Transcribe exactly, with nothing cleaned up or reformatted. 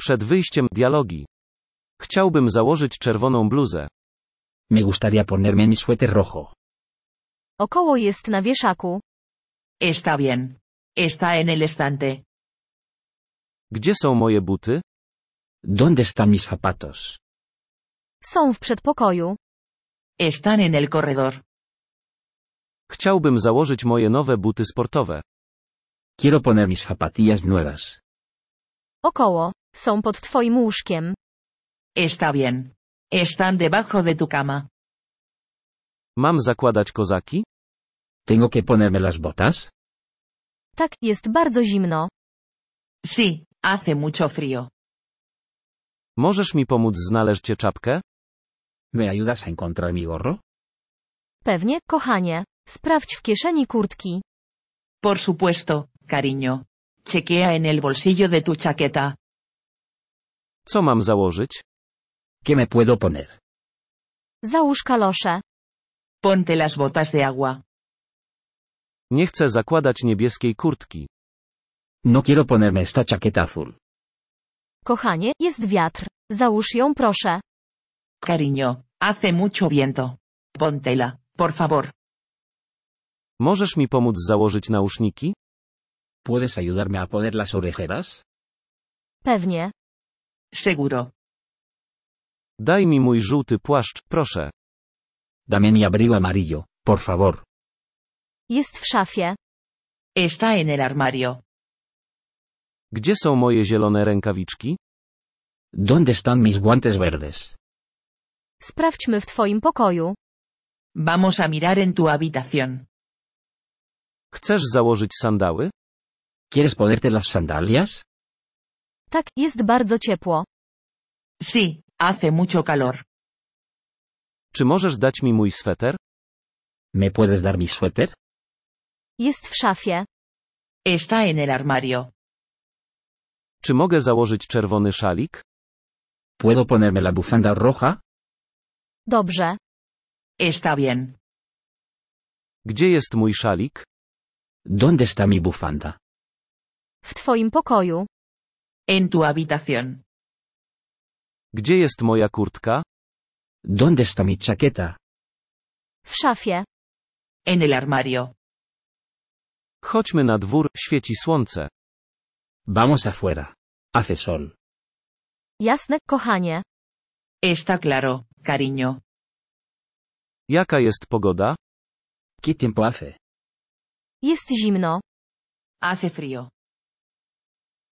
Przed wyjściem dialogi. Chciałbym założyć czerwoną bluzę. Me gustaría ponerme mi suéter rojo. Około jest na wieszaku. Está bien. Está en el estante. Gdzie są moje buty? ¿Dónde están mis zapatos? Są w przedpokoju. Están en el corredor. Chciałbym założyć moje nowe buty sportowe. Quiero poner mis zapatillas nuevas. Około. Są pod twoim łóżkiem. Está bien. Están debajo de tu cama. Mam zakładać kozaki? ¿Tengo que ponerme las botas? Tak, jest bardzo zimno. Sí, hace mucho frío. Możesz mi pomóc znaleźć czapkę? ¿Me ayudas a encontrar mi gorro? Pewnie, kochanie. Sprawdź w kieszeni kurtki. Por supuesto, cariño. Chequea en el bolsillo de tu chaqueta. Co mam założyć? ¿Qué me puedo poner? Załóż kalosze. Ponte las botas de agua. Nie chcę zakładać niebieskiej kurtki. No quiero ponerme esta chaqueta azul. Kochanie, jest wiatr. Załóż ją proszę. Cariño, hace mucho viento. Póntela, por favor. Możesz mi pomóc założyć nauszniki? ¿Puedes ayudarme a poner las orejeras? Pewnie. Seguro. Daj mi mój żółty płaszcz, proszę. Dame mi abrigo amarillo, por favor. Jest w szafie. Está en el armario. Gdzie są moje zielone rękawiczki? ¿Dónde están mis guantes verdes? Sprawdźmy w twoim pokoju. Vamos a mirar en tu habitación. Chcesz założyć sandały? ¿Quieres ponerte las sandalias? Tak, jest bardzo ciepło. Sí, hace mucho calor. Czy możesz dać mi mój sweter? ¿Me puedes dar mi suéter? Jest w szafie. Está en el armario. Czy mogę założyć czerwony szalik? ¿Puedo ponerme la bufanda roja? Dobrze. Está bien. Gdzie jest mój szalik? ¿Dónde está mi bufanda? W twoim pokoju. En tu habitación. Gdzie jest moja kurtka? ¿Dónde está mi chaqueta? W szafie. En el armario. Chodźmy na dwór, świeci słońce. Vamos afuera. Hace sol. Jasne, kochanie. Está claro, cariño. Jaka jest pogoda? ¿Qué tiempo hace? Jest zimno. Hace frío.